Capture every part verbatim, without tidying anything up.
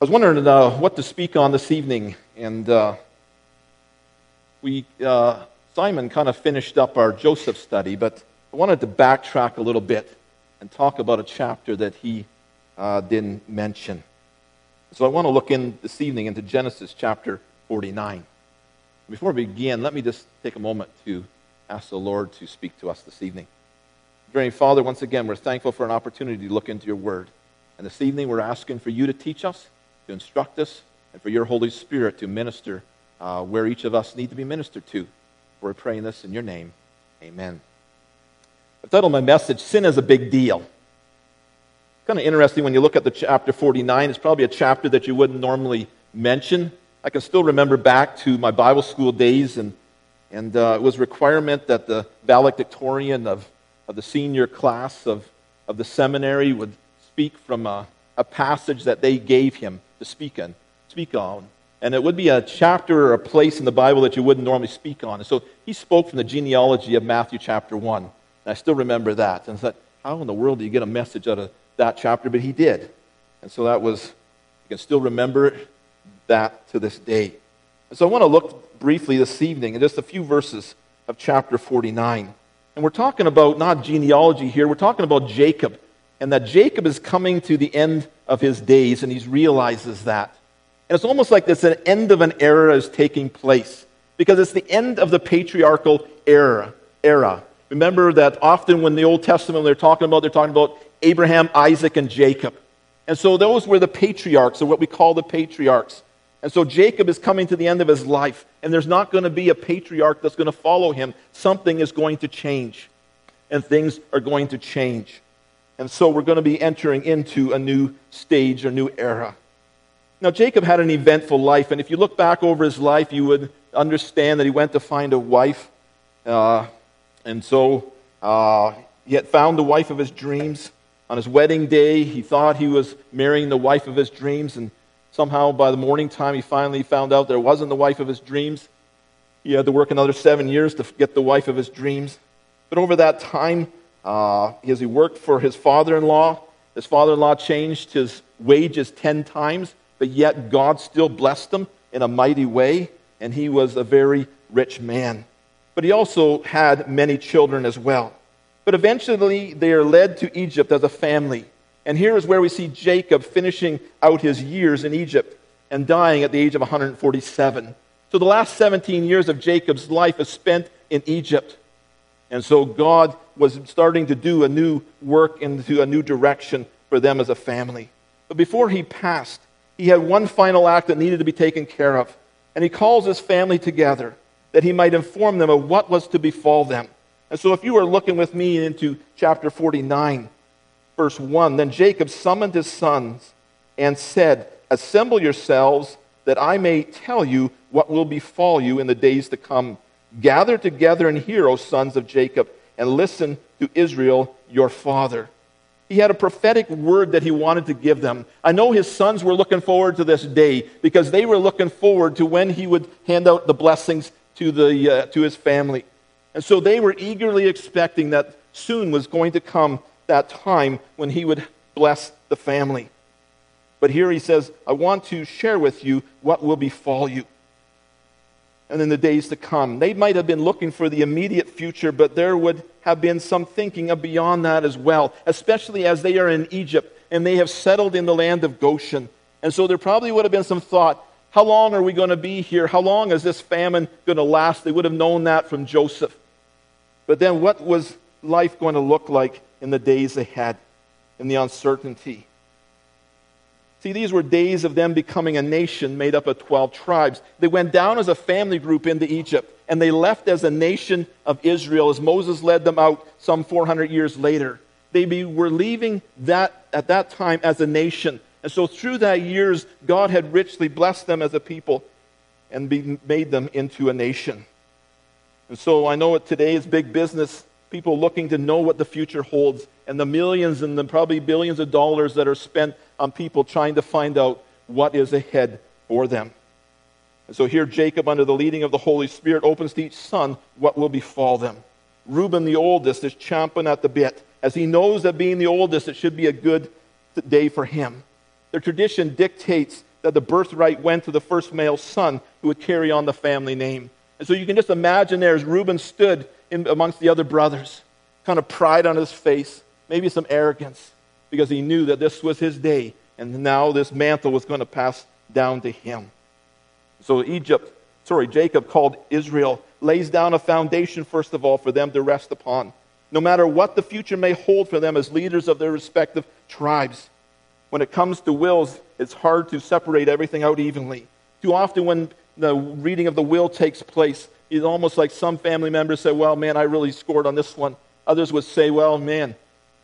I was wondering uh, what to speak on this evening, and uh, we uh, Simon kind of finished up our Joseph study, but I wanted to backtrack a little bit and talk about a chapter that he uh, didn't mention. So I want to look in this evening into Genesis chapter forty-nine. Before we begin, let me just take a moment to ask the Lord to speak to us this evening. Dear Father, once again, we're thankful for an opportunity to look into your word. And this evening, we're asking for you to teach us, to instruct us, and for your Holy Spirit to minister uh, where each of us need to be ministered to. We're praying this in your name. Amen. I've titled my message, Sin is a Big Deal. Kind of interesting when you look at the chapter forty-nine. It's probably a chapter that you wouldn't normally mention. I can still remember back to my Bible school days, and, and uh, it was a requirement that the valedictorian of, of the senior class of, of the seminary would speak from a, a passage that they gave him to speak on, speak on. And it would be a chapter or a place in the Bible that you wouldn't normally speak on. And so he spoke from the genealogy of Matthew chapter one. And I still remember that. And I thought, how in the world do you get a message out of that chapter? But he did. And so that was, you can still remember that to this day. And so I want to look briefly this evening at just a few verses of chapter forty-nine. And we're talking about not genealogy here, we're talking about Jacob. And that Jacob is coming to the end of his days, and he realizes that. And it's almost like this, an end of an era is taking place, because it's the end of the patriarchal era. era. Remember that often when the Old Testament, they're talking about, they're talking about Abraham, Isaac, and Jacob. And so those were the patriarchs, or what we call the patriarchs. And so Jacob is coming to the end of his life, and there's not going to be a patriarch that's going to follow him. Something is going to change, and things are going to change. And so we're going to be entering into a new stage, a new era. Now, Jacob had an eventful life, and if you look back over his life, you would understand that he went to find a wife. Uh, and so uh, he had found the wife of his dreams. On his wedding day, he thought he was marrying the wife of his dreams, and somehow by the morning time, he finally found out there wasn't the wife of his dreams. He had to work another seven years to get the wife of his dreams. But over that time, Uh, as he worked for his father-in-law, his father-in-law changed his wages ten times, but yet God still blessed him in a mighty way, and he was a very rich man. But he also had many children as well. But eventually they are led to Egypt as a family. And here is where we see Jacob finishing out his years in Egypt and dying at the age of one hundred forty-seven. So the last seventeen years of Jacob's life is spent in Egypt. And so God was starting to do a new work into a new direction for them as a family. But before he passed, he had one final act that needed to be taken care of. And he calls his family together that he might inform them of what was to befall them. And so if you are looking with me into chapter forty-nine, verse one, then Jacob summoned his sons and said, assemble yourselves that I may tell you what will befall you in the days to come. Gather together and hear, O sons of Jacob, and listen to Israel, your father. He had a prophetic word that he wanted to give them. I know his sons were looking forward to this day because they were looking forward to when he would hand out the blessings to, the, uh, to his family. And so they were eagerly expecting that soon was going to come that time when he would bless the family. But here he says, I want to share with you what will befall you. And in the days to come. They might have been looking for the immediate future, but there would have been some thinking of beyond that as well, especially as they are in Egypt and they have settled in the land of Goshen. And so there probably would have been some thought, how long are we going to be here? How long is this famine going to last? They would have known that from Joseph. But then what was life going to look like in the days ahead, in the uncertainty? See, these were days of them becoming a nation made up of twelve tribes. They went down as a family group into Egypt, and they left as a nation of Israel as Moses led them out some four hundred years later. They be, were leaving that at that time as a nation. And so through that years, God had richly blessed them as a people and be, made them into a nation. And so I know it today is big business, people looking to know what the future holds, and the millions and the probably billions of dollars that are spent on people trying to find out what is ahead for them. And so here Jacob, under the leading of the Holy Spirit, opens to each son what will befall them. Reuben, the oldest, is champing at the bit, as he knows that being the oldest, it should be a good day for him. Their tradition dictates that the birthright went to the first male son who would carry on the family name. And so you can just imagine there as Reuben stood in amongst the other brothers, kind of pride on his face, maybe some arrogance, because he knew that this was his day, and now this mantle was going to pass down to him. So Egypt, sorry, Jacob called Israel, lays down a foundation, first of all, for them to rest upon, no matter what the future may hold for them as leaders of their respective tribes. When it comes to wills, it's hard to separate everything out evenly. Too often when the reading of the will takes place, it's almost like some family members say, well, man, I really scored on this one. Others would say, well, man,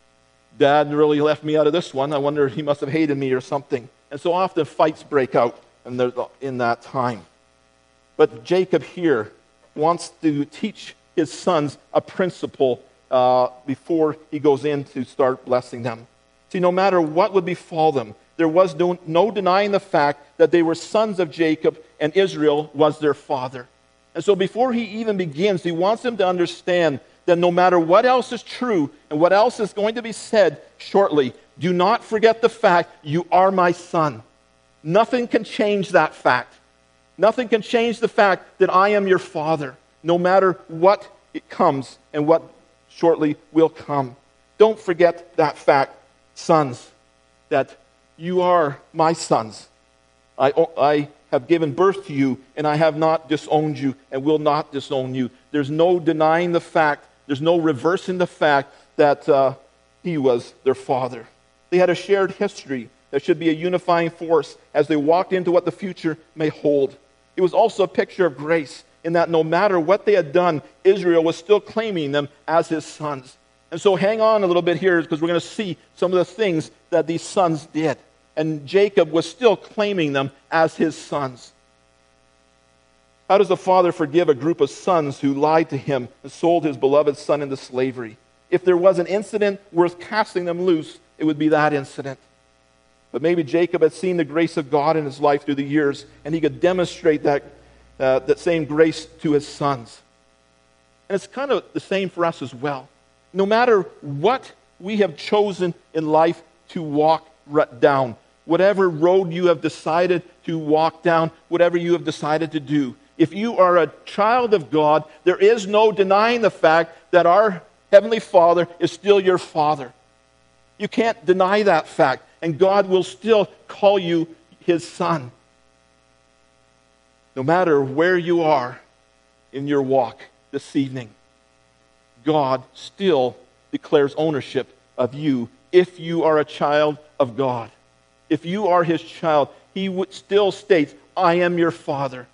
Dad really left me out of this one. I wonder if he must have hated me or something. And so often fights break out in that time. But Jacob here wants to teach his sons a principle uh, before he goes in to start blessing them. See, no matter what would befall them, there was no, no denying the fact that they were sons of Jacob and Israel was their father. And so before he even begins, he wants them to understand that no matter what else is true and what else is going to be said shortly, do not forget the fact you are my son. Nothing can change that fact. Nothing can change the fact that I am your father, no matter what it comes and what shortly will come. Don't forget that fact, sons, that you are my sons. I, I have given birth to you, and I have not disowned you and will not disown you. There's no denying the fact, there's no reversing the fact that uh, he was their father. They had a shared history that should be a unifying force as they walked into what the future may hold. It was also a picture of grace in that no matter what they had done, Israel was still claiming them as his sons. And so hang on a little bit here because we're going to see some of the things that these sons did. And Jacob was still claiming them as his sons. How does a father forgive a group of sons who lied to him and sold his beloved son into slavery? If there was an incident worth casting them loose, it would be that incident. But maybe Jacob had seen the grace of God in his life through the years, and he could demonstrate that, uh, that same grace to his sons. And it's kind of the same for us as well. No matter what we have chosen in life to walk down, whatever road you have decided to walk down, whatever you have decided to do, if you are a child of God, there is no denying the fact that our Heavenly Father is still your Father. You can't deny that fact, and God will still call you his son. No matter where you are in your walk this evening, God still declares ownership of you if you are a child of God. If you are his child, he would still states, I am your father.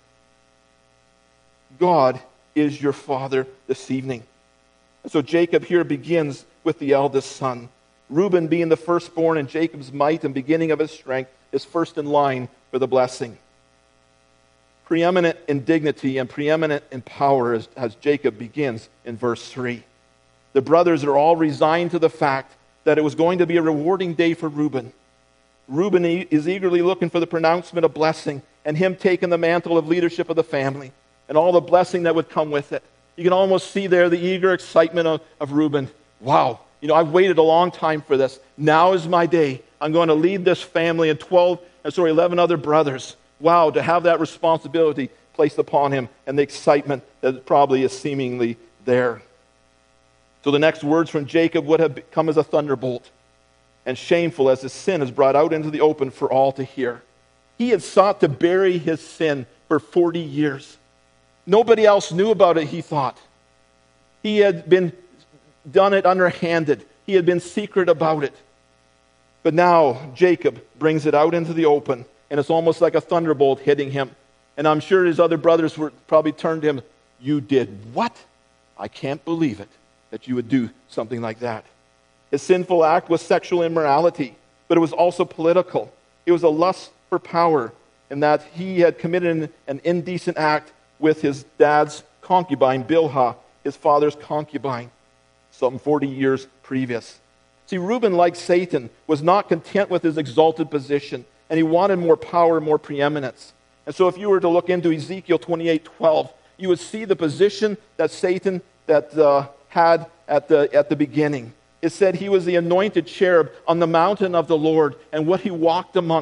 God is your father this evening. And so Jacob here begins with the eldest son. Reuben, being the firstborn and Jacob's might and beginning of his strength, is first in line for the blessing. Preeminent in dignity and preeminent in power as, as Jacob begins in verse three. The brothers are all resigned to the fact that it was going to be a rewarding day for Reuben. Reuben is eagerly looking for the pronouncement of blessing and him taking the mantle of leadership of the family and all the blessing that would come with it. You can almost see there the eager excitement of, of Reuben. Wow, you know, I've waited a long time for this. Now is my day. I'm going to lead this family and twelve, sorry, eleven other brothers. Wow, to have that responsibility placed upon him and the excitement that probably is seemingly there. So the next words from Jacob would have come as a thunderbolt, and shameful as his sin is brought out into the open for all to hear. He had sought to bury his sin for forty years. Nobody else knew about it, he thought. He had been done it underhanded. He had been secret about it. But now Jacob brings it out into the open, and it's almost like a thunderbolt hitting him. And I'm sure his other brothers were probably turned to him, you did what? I can't believe it, that you would do something like that. His sinful act was sexual immorality, but it was also political. It was a lust for power, in that he had committed an indecent act with his dad's concubine, Bilhah, his father's concubine, some forty years previous. See, Reuben, like Satan, was not content with his exalted position, and he wanted more power, more preeminence. And so if you were to look into Ezekiel twenty-eight twelve, you would see the position that Satan that uh, had at the, at the beginning. It said he was the anointed cherub on the mountain of the Lord, and what he walked amongst.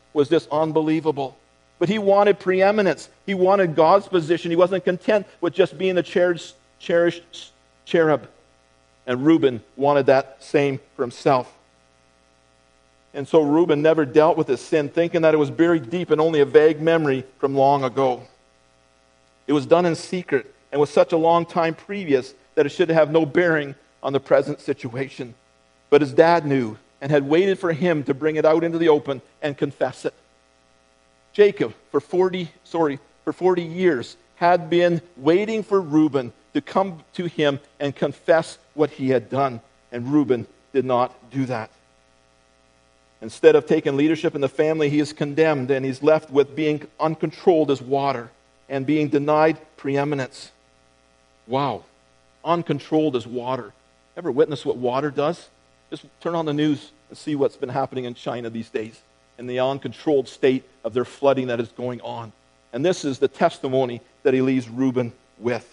was just unbelievable. But he wanted preeminence. He wanted God's position. He wasn't content with just being a cherished, cherished cherub. And Reuben wanted that same for himself. And so Reuben never dealt with his sin, thinking that it was buried deep in only a vague memory from long ago. It was done in secret and was such a long time previous that it should have no bearing on the present situation. But his dad knew and had waited for him to bring it out into the open and confess it. Jacob, for forty, sorry, for forty years, had been waiting for Reuben to come to him and confess what he had done. And Reuben did not do that. Instead of taking leadership in the family, he is condemned, and he's left with being uncontrolled as water and being denied preeminence. Wow. Uncontrolled as water. Ever witness what water does? Just turn on the news and see what's been happening in China these days and the uncontrolled state of their flooding that is going on. And this is the testimony that he leaves Reuben with.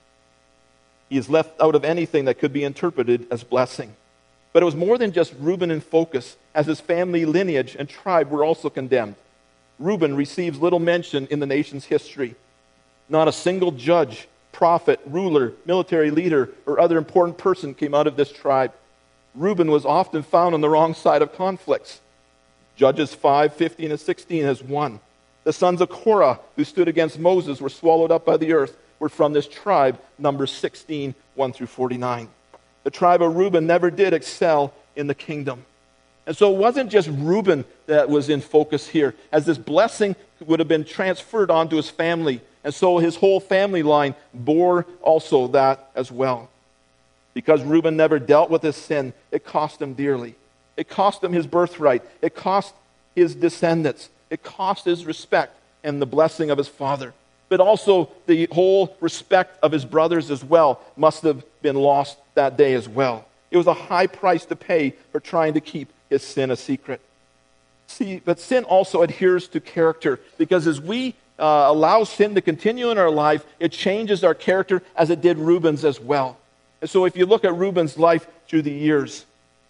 He is left out of anything that could be interpreted as blessing. But it was more than just Reuben in focus, as his family lineage and tribe were also condemned. Reuben receives little mention in the nation's history. Not a single judge, prophet, ruler, military leader, or other important person came out of this tribe. Reuben was often found on the wrong side of conflicts. Judges five, fifteen, and sixteen has one. The sons of Korah, who stood against Moses, were swallowed up by the earth, were from this tribe, Numbers sixteen, one through forty-nine. The tribe of Reuben never did excel in the kingdom. And so it wasn't just Reuben that was in focus here, as this blessing would have been transferred onto his family. And so his whole family line bore also that as well. Because Reuben never dealt with his sin, it cost him dearly. It cost him his birthright. It cost his descendants. It cost his respect and the blessing of his father. But also the whole respect of his brothers as well must have been lost that day as well. It was a high price to pay for trying to keep his sin a secret. See, but sin also adheres to character, because as we uh, allow sin to continue in our life, it changes our character as it did Reuben's as well. And so if you look at Reuben's life through the years,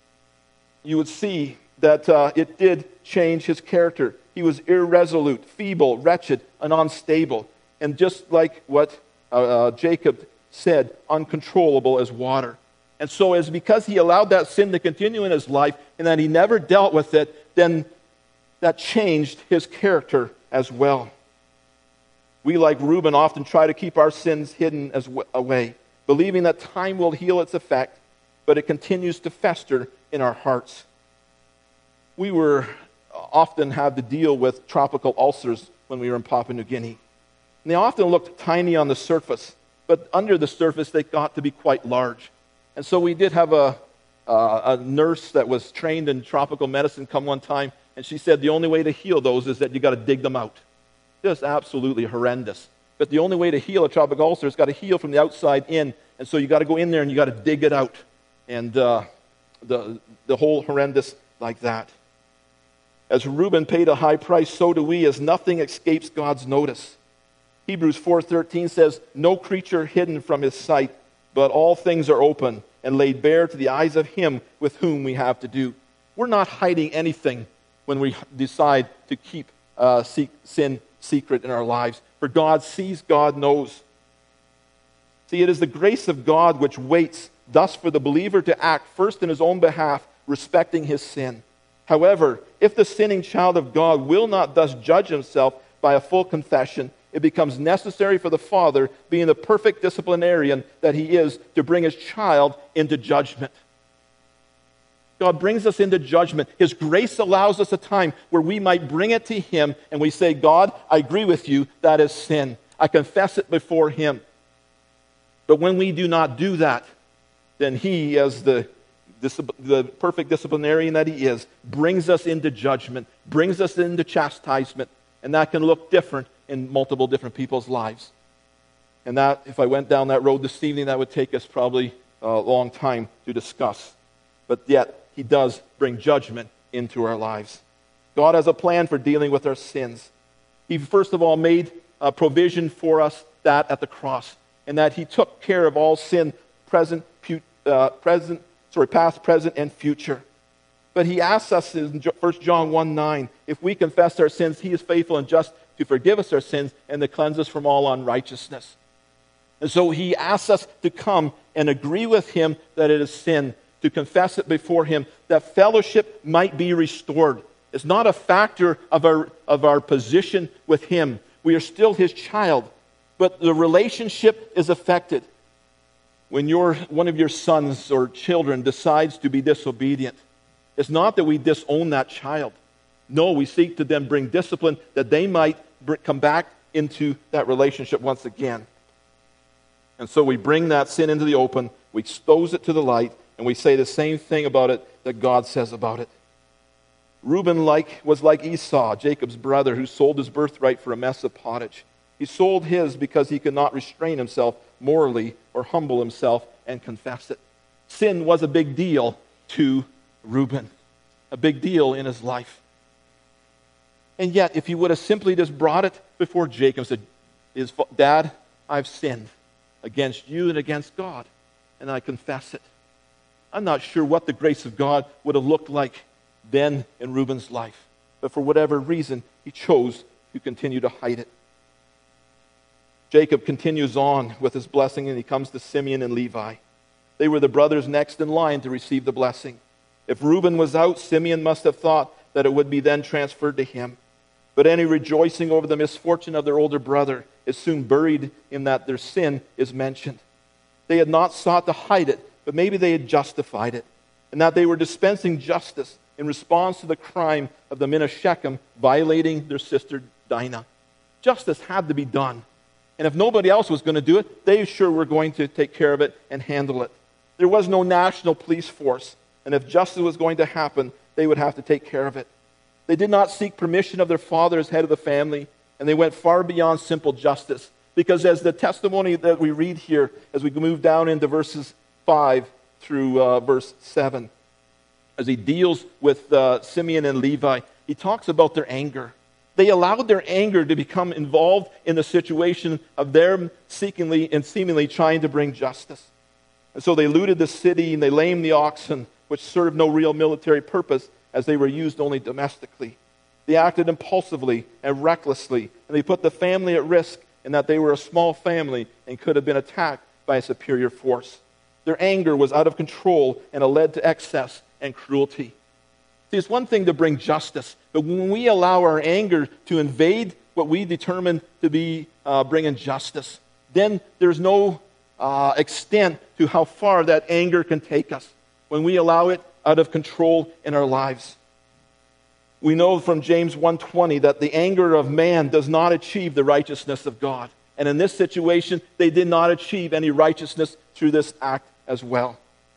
you would see that uh, it did change his character. He was irresolute, feeble, wretched, and unstable. And just like what uh, uh, Jacob said, uncontrollable as water. And so it's because he allowed that sin to continue in his life and that he never dealt with it, then that changed his character as well. We, like Reuben, often try to keep our sins hidden as w- away, believing that time will heal its effect, but it continues to fester in our hearts. We were often had to deal with tropical ulcers when we were in Papua New Guinea. And they often looked tiny on the surface, but under the surface they got to be quite large. And so we did have a, uh, a nurse that was trained in tropical medicine come one time, and she said the only way to heal those is that you got to dig them out. Just absolutely horrendous. But the only way to heal a tropical ulcer is got to heal from the outside in, and so you got to go in there and you got to dig it out. And uh, the the whole horrendous like that. As Reuben paid a high price, so do we, as nothing escapes God's notice. Hebrews four thirteen says, "No creature hidden from his sight, but all things are open and laid bare to the eyes of him with whom we have to do." We're not hiding anything when we decide to keep uh, sin secret in our lives. For God sees, God knows. See, it is the grace of God which waits thus for the believer to act first in his own behalf, respecting his sin. However, if the sinning child of God will not thus judge himself by a full confession, it becomes necessary for the father, being the perfect disciplinarian that he is, to bring his child into judgment. God brings us into judgment. His grace allows us a time where we might bring it to him and we say, "God, I agree with you, that is sin. I confess it before him." But when we do not do that, then he, as the, the perfect disciplinarian that he is, brings us into judgment, brings us into chastisement, and that can look different in multiple different people's lives. And that, if I went down that road this evening, that would take us probably a long time to discuss. But yet, he does bring judgment into our lives. God has a plan for dealing with our sins. He first of all made a provision for us that at the cross, and that he took care of all sin, present, pu- uh, present, sorry, past, present, and future. But he asks us in First John one nine, if we confess our sins, he is faithful and just to forgive us our sins and to cleanse us from all unrighteousness. And so he asks us to come and agree with him that it is sin, to confess it before him, that fellowship might be restored. It's not a factor of our, of our position with him. We are still his child, but the relationship is affected. When your, one of your sons or children decides to be disobedient, it's not that we disown that child. No, we seek to then bring discipline that they might br- come back into that relationship once again. And so we bring that sin into the open, we expose it to the light, and we say the same thing about it that God says about it. Reuben like, was like Esau, Jacob's brother, who sold his birthright for a mess of pottage. He sold his because he could not restrain himself morally or humble himself and confess it. Sin was a big deal to Reuben, a big deal in his life. And yet, if he would have simply just brought it before Jacob and said, his Dad, I've sinned against you and against God, and I confess it. I'm not sure what the grace of God would have looked like then in Reuben's life. But for whatever reason, he chose to continue to hide it. Jacob continues on with his blessing, and he comes to Simeon and Levi. They were the brothers next in line to receive the blessing. If Reuben was out, Simeon must have thought that it would be then transferred to him. But any rejoicing over the misfortune of their older brother is soon buried in that their sin is mentioned. They had not sought to hide it, but maybe they had justified it, and that they were dispensing justice in response to the crime of the men of Shechem violating their sister Dinah. Justice had to be done. And if nobody else was going to do it, they sure were going to take care of it and handle it. There was no national police force, and if justice was going to happen, they would have to take care of it. They did not seek permission of their father as head of the family, and they went far beyond simple justice. Because as the testimony that we read here, as we move down into verses five through uh, verse seven, as he deals with uh, Simeon and Levi, he talks about their anger. They allowed their anger to become involved in the situation of them seekingly and seemingly trying to bring justice. And so they looted the city and they lamed the oxen, which served no real military purpose as they were used only domestically. They acted impulsively and recklessly, and they put the family at risk in that they were a small family and could have been attacked by a superior force. Their anger was out of control and it led to excess and cruelty. See, it's one thing to bring justice, but when we allow our anger to invade what we determine to be uh, bringing justice, then there's no uh, extent to how far that anger can take us when we allow it out of control in our lives. We know from James one twenty that the anger of man does not achieve the righteousness of God. And in this situation, they did not achieve any righteousness through this act as well.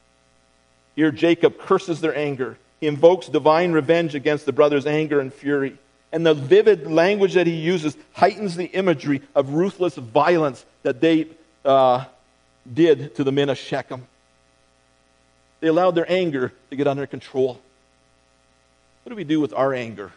Here, Jacob curses their anger. He invokes divine revenge against the brothers' anger and fury. And the vivid language that he uses heightens the imagery of ruthless violence that they uh, did to the men of Shechem. They allowed their anger to get under control. What do we do with our anger?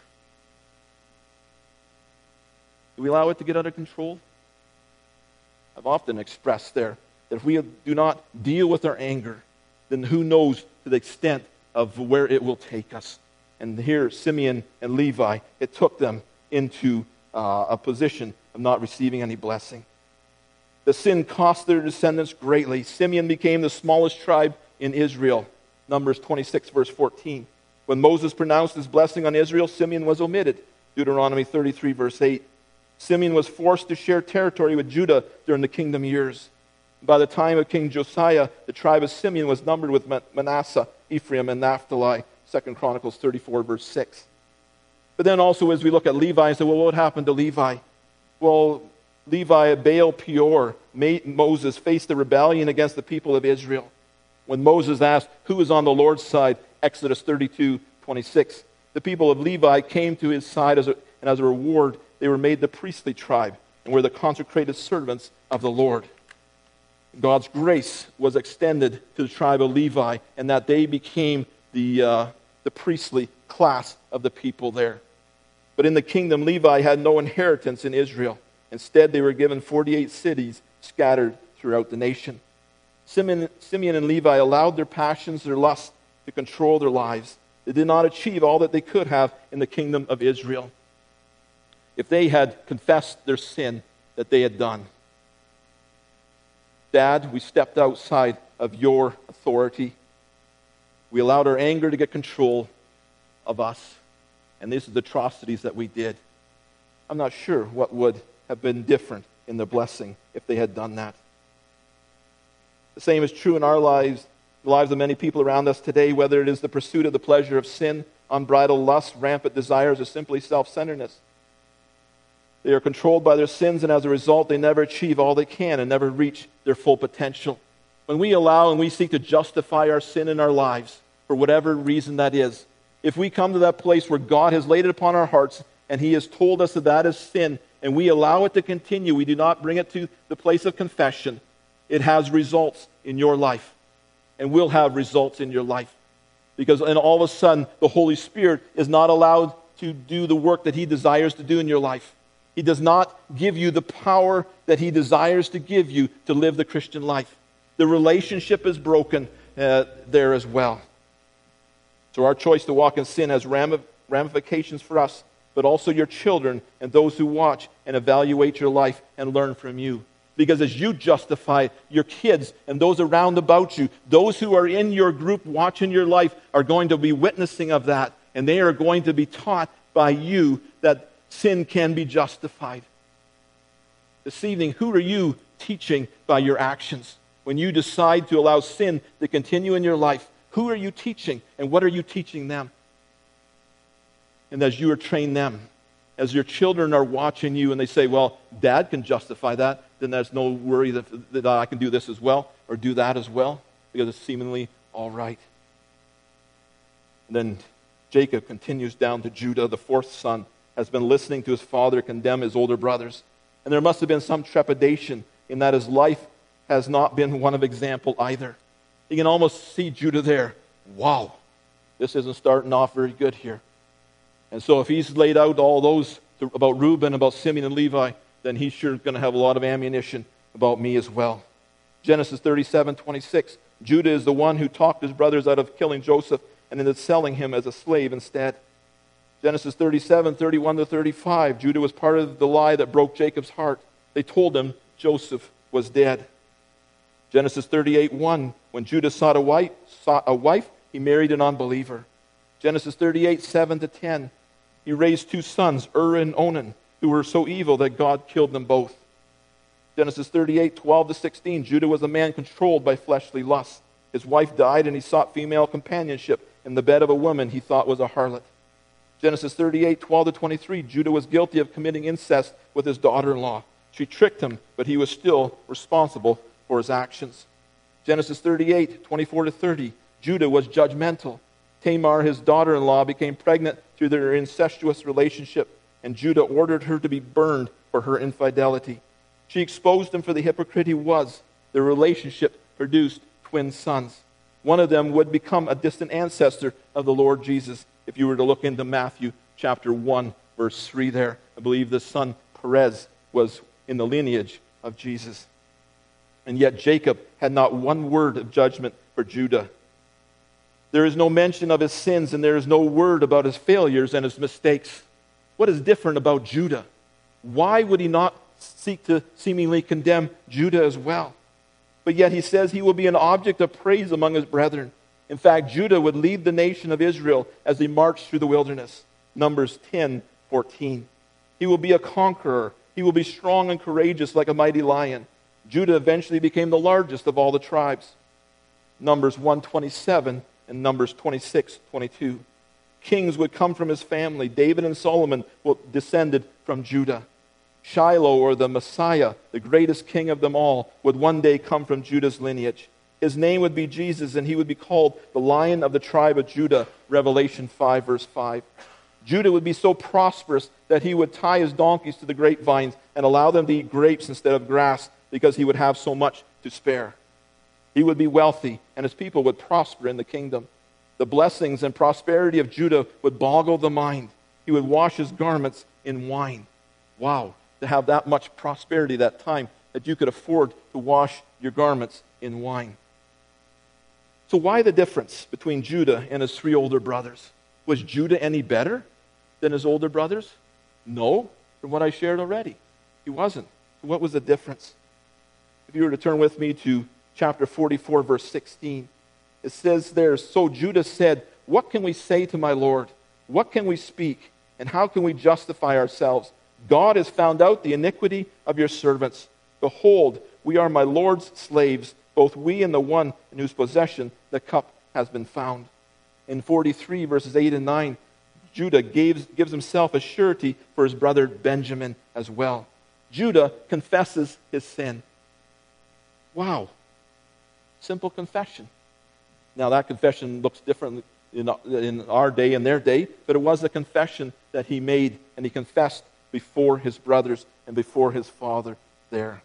Do we allow it to get under control? I've often expressed there that if we do not deal with our anger, then who knows to the extent of where it will take us. And here, Simeon and Levi, it took them into uh, a position of not receiving any blessing. The sin cost their descendants greatly. Simeon became the smallest tribe in Israel. Numbers twenty-six, verse fourteen. When Moses pronounced his blessing on Israel, Simeon was omitted. Deuteronomy thirty-three, verse eight. Simeon was forced to share territory with Judah during the kingdom years. By the time of King Josiah, the tribe of Simeon was numbered with Manasseh, Ephraim, and Naphtali. Second Chronicles thirty-four, verse six. But then also as we look at Levi and say, well, what happened to Levi? Well, Levi at Baal Peor made Moses face the rebellion against the people of Israel. When Moses asked who is on the Lord's side, Exodus thirty-two, twenty-six, the people of Levi came to his side, as a, and as a reward, they were made the priestly tribe and were the consecrated servants of the Lord. God's grace was extended to the tribe of Levi, and that they became the, uh, the priestly class of the people there. But in the kingdom, Levi had no inheritance in Israel. Instead, they were given forty-eight cities scattered throughout the nation. Simeon, Simeon and Levi allowed their passions, their lusts, to control their lives. They did not achieve all that they could have in the kingdom of Israel if they had confessed their sin that they had done. Dad, we stepped outside of your authority. We allowed our anger to get control of us. And these are the atrocities that we did. I'm not sure what would have been different in their blessing if they had done that. The same is true in our lives, the lives of many people around us today, whether it is the pursuit of the pleasure of sin, unbridled lust, rampant desires, or simply self-centeredness. They are controlled by their sins, and as a result, they never achieve all they can and never reach their full potential. When we allow and we seek to justify our sin in our lives, for whatever reason that is, if we come to that place where God has laid it upon our hearts and He has told us that that is sin, and we allow it to continue, we do not bring it to the place of confession, it has results in your life and will have results in your life. Because then all of a sudden, the Holy Spirit is not allowed to do the work that He desires to do in your life. He does not give you the power that He desires to give you to live the Christian life. The relationship is broken uh, there as well. So our choice to walk in sin has ramifications for us, but also your children and those who watch and evaluate your life and learn from you. Because as you justify your kids and those around about you, those who are in your group watching your life are going to be witnessing of that, and they are going to be taught by you that sin can be justified. This evening, who are you teaching by your actions? When you decide to allow sin to continue in your life, who are you teaching and what are you teaching them? And as you are trained them, as your children are watching you and they say, well, Dad can justify that, then there's no worry that, that I can do this as well or do that as well because it's seemingly all right. And then Jacob continues down to Judah, the fourth son, has been listening to his father condemn his older brothers. And there must have been some trepidation in that his life has not been one of example either. You can almost see Judah there. Wow, this isn't starting off very good here. And so if he's laid out all those about Reuben, about Simeon and Levi, then he's sure going to have a lot of ammunition about me as well. Genesis thirty-seven twenty-six, Judah is the one who talked his brothers out of killing Joseph and ended up selling him as a slave instead. Genesis thirty-seven thirty-one to thirty-five, Judah was part of the lie that broke Jacob's heart. They told him Joseph was dead. Genesis thirty-eight one, when Judah sought a wife, sought a wife, he married an unbeliever. Genesis thirty-eight seven to ten, he raised two sons, Ur and Onan, who were so evil that God killed them both. Genesis thirty-eight twelve to sixteen, Judah was a man controlled by fleshly lust. His wife died and he sought female companionship in the bed of a woman he thought was a harlot. Genesis thirty-eight twelve to twenty-three, Judah was guilty of committing incest with his daughter-in-law. She tricked him, but he was still responsible for his actions. Genesis thirty-eight twenty-four to thirty, Judah was judgmental. Tamar, his daughter-in-law, became pregnant through their incestuous relationship, and Judah ordered her to be burned for her infidelity. She exposed him for the hypocrite he was. Their relationship produced twin sons. One of them would become a distant ancestor of the Lord Jesus. If you were to look into Matthew chapter one, verse three there, I believe the son Perez was in the lineage of Jesus. And yet Jacob had not one word of judgment for Judah. There is no mention of his sins, and there is no word about his failures and his mistakes. What is different about Judah? Why would he not seek to seemingly condemn Judah as well? But yet he says he will be an object of praise among his brethren. In fact, Judah would lead the nation of Israel as they marched through the wilderness. Numbers ten fourteen. He will be a conqueror. He will be strong and courageous like a mighty lion. Judah eventually became the largest of all the tribes. Numbers one twenty-seven and Numbers twenty-six twenty-two. Kings would come from his family. David and Solomon descended from Judah. Shiloh, or the Messiah, the greatest king of them all, would one day come from Judah's lineage. His name would be Jesus, and he would be called the Lion of the tribe of Judah, Revelation five, verse five. Judah would be so prosperous that he would tie his donkeys to the grapevines and allow them to eat grapes instead of grass because he would have so much to spare. He would be wealthy, and his people would prosper in the kingdom. The blessings and prosperity of Judah would boggle the mind. He would wash his garments in wine. Wow, to have that much prosperity that time that you could afford to wash your garments in wine. So why the difference between Judah and his three older brothers? Was Judah any better than his older brothers? No, from what I shared already. He wasn't. What was the difference? If you were to turn with me to chapter forty-four, verse sixteen, it says there, "So Judah said, 'What can we say to my Lord? What can we speak? And how can we justify ourselves? God has found out the iniquity of your servants. Behold, we are my Lord's slaves, both we and the one in whose possession the cup has been found.'" In forty-three, verses eight and nine, Judah gives, gives himself a surety for his brother Benjamin as well. Judah confesses his sin. Wow. Simple confession. Now that confession looks different in, in our day and their day, but it was a confession that he made, and he confessed before his brothers and before his father there.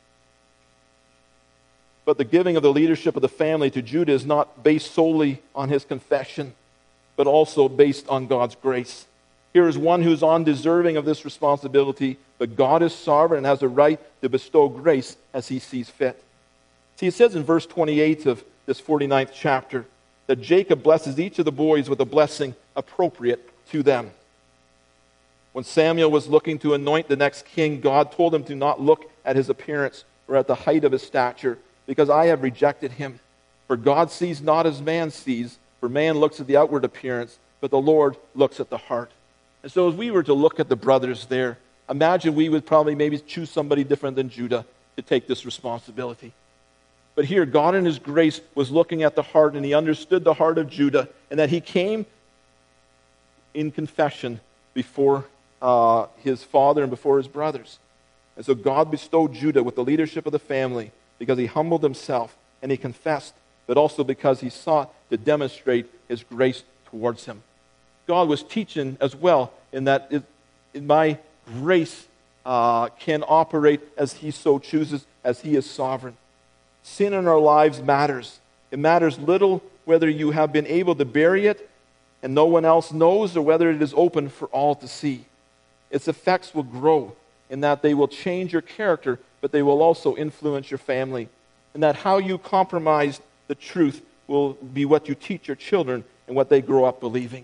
But the giving of the leadership of the family to Judah is not based solely on his confession, but also based on God's grace. Here is one who is undeserving of this responsibility, but God is sovereign and has a right to bestow grace as he sees fit. See, it says in verse twenty-eight of this forty-ninth chapter that Jacob blesses each of the boys with a blessing appropriate to them. When Samuel was looking to anoint the next king, God told him to not look at his appearance or at the height of his stature, because I have rejected him. For God sees not as man sees, for man looks at the outward appearance, but the Lord looks at the heart. And so as we were to look at the brothers there, imagine we would probably maybe choose somebody different than Judah to take this responsibility. But here, God in his grace was looking at the heart, and he understood the heart of Judah, and that he came in confession before uh, his father and before his brothers. And so God bestowed Judah with the leadership of the family because he humbled himself and he confessed, but also because he sought to demonstrate his grace towards him. God was teaching as well in that it, in my grace uh, can operate as he so chooses, as he is sovereign. Sin in our lives matters. It matters little whether you have been able to bury it and no one else knows, or whether it is open for all to see. Its effects will grow in that they will change your character, but they will also influence your family. And that how you compromise the truth will be what you teach your children and what they grow up believing.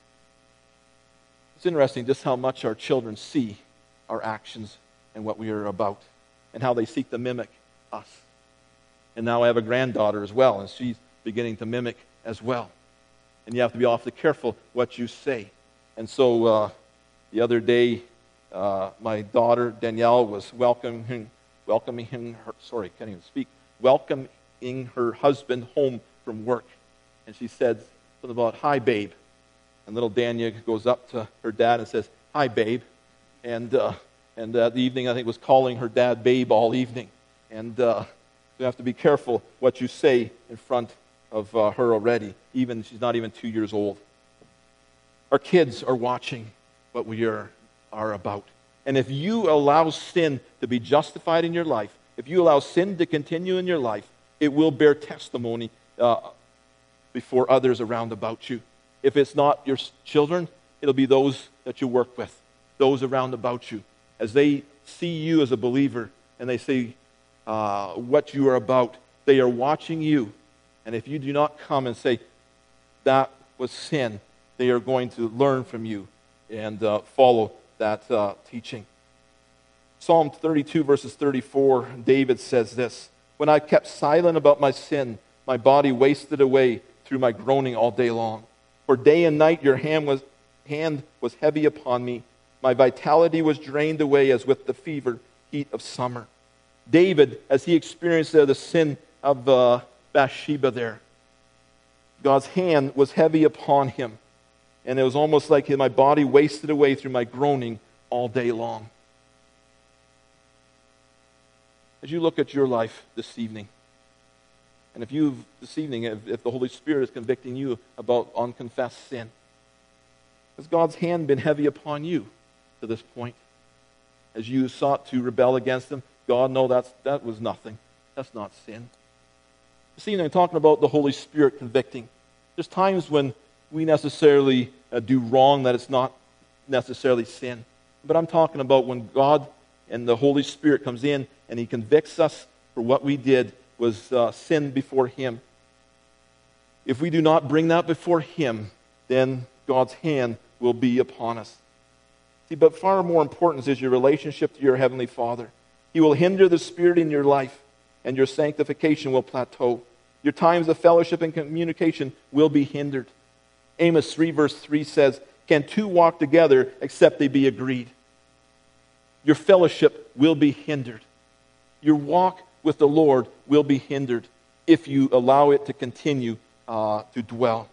It's interesting just how much our children see our actions and what we are about, and how they seek to mimic us. And now I have a granddaughter as well, and she's beginning to mimic as well. And you have to be awfully careful what you say. And so uh, the other day, uh, my daughter Danielle was welcoming, welcoming her, sorry, can't even speak, welcoming her husband home from work. And she said something about, "Hi, babe." And little Dania goes up to her dad and says, "Hi, babe." And uh, and uh, the evening, I think, was calling her dad babe all evening. And uh, you have to be careful what you say in front of uh, her already. Even she's not even two years old. Our kids are watching what we are, are about. And if you allow sin to be justified in your life, if you allow sin to continue in your life, it will bear testimony uh, before others around about you. If it's not your children, it'll be those that you work with, those around about you. As they see you as a believer and they see uh, what you are about, they are watching you. And if you do not come and say, that was sin, they are going to learn from you and uh, follow that uh, teaching. Psalm thirty-two, verses thirty-four, David says this, "When I kept silent about my sin, my body wasted away through my groaning all day long. For day and night your hand was, hand was heavy upon me. My vitality was drained away as with the fever heat of summer." David, as he experienced the sin of uh, Bathsheba there, God's hand was heavy upon him. And it was almost like my body wasted away through my groaning all day long. As you look at your life this evening, and if you, this evening, if, if the Holy Spirit is convicting you about unconfessed sin, has God's hand been heavy upon you to this point? As you sought to rebel against him, God, no, that's, that was nothing. That's not sin. This evening, I'm talking about the Holy Spirit convicting. There's times when we necessarily uh, do wrong that it's not necessarily sin. But I'm talking about when God and the Holy Spirit comes in and he convicts us for what we did was uh, sin before him. If we do not bring that before him, then God's hand will be upon us. See, but far more important is your relationship to your Heavenly Father. He will hinder the Spirit in your life, and your sanctification will plateau. Your times of fellowship and communication will be hindered. Amos three verse three says, "Can two walk together except they be agreed?" Your fellowship will be hindered. Your walk with the Lord will be hindered if you allow it to continue uh, to dwell.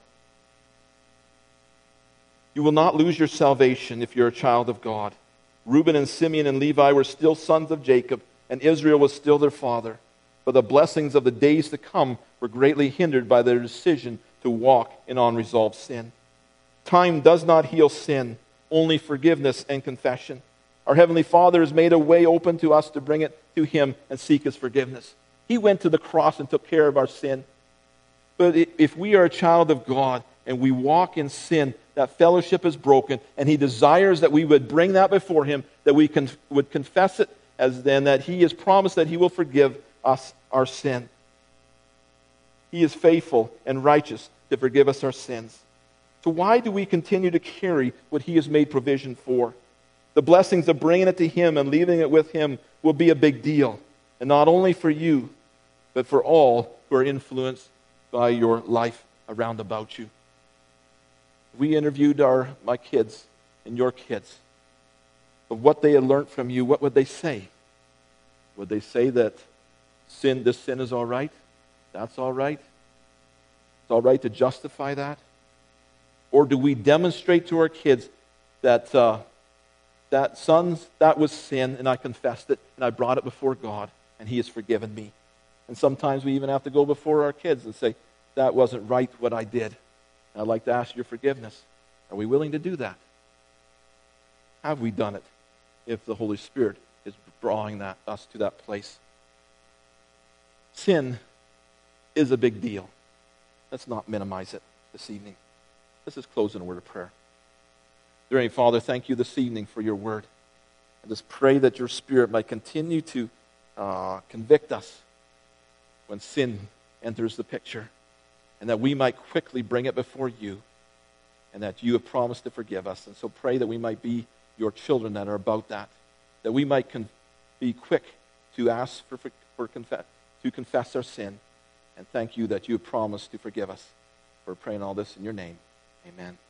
You will not lose your salvation if you're a child of God. Reuben and Simeon and Levi were still sons of Jacob, and Israel was still their father. But the blessings of the days to come were greatly hindered by their decision to walk in unresolved sin. Time does not heal sin, only forgiveness and confession. Our Heavenly Father has made a way open to us to bring it to Him and seek His forgiveness. He went to the cross and took care of our sin. But if we are a child of God and we walk in sin, that fellowship is broken, and He desires that we would bring that before Him, that we can, would confess it, as then that He has promised that He will forgive us our sin. He is faithful and righteous to forgive us our sins. So why do we continue to carry what He has made provision for? The blessings of bringing it to Him and leaving it with Him will be a big deal, and not only for you, but for all who are influenced by your life around about you. We interviewed our my kids and your kids of what they had learned from you. What would they say? Would they say that sin, this sin is all right? That's all right? It's all right to justify that? Or do we demonstrate to our kids that, uh, that sons, that was sin, and I confessed it, and I brought it before God, and He has forgiven me? And sometimes we even have to go before our kids and say, that wasn't right what I did. I'd like to ask your forgiveness. Are we willing to do that? Have we done it if the Holy Spirit is drawing that, us to that place? Sin is a big deal. Let's not minimize it this evening. Let's just close in a word of prayer. Dear Heavenly Father, thank you this evening for your word. I just pray that your Spirit might continue to uh, convict us when sin enters the picture, and that we might quickly bring it before you, and that you have promised to forgive us. And so pray that we might be your children that are about that, that we might con- be quick to ask for, for, for confess, to confess our sin, and thank you that you have promised to forgive us. We're praying all this in your name. Amen.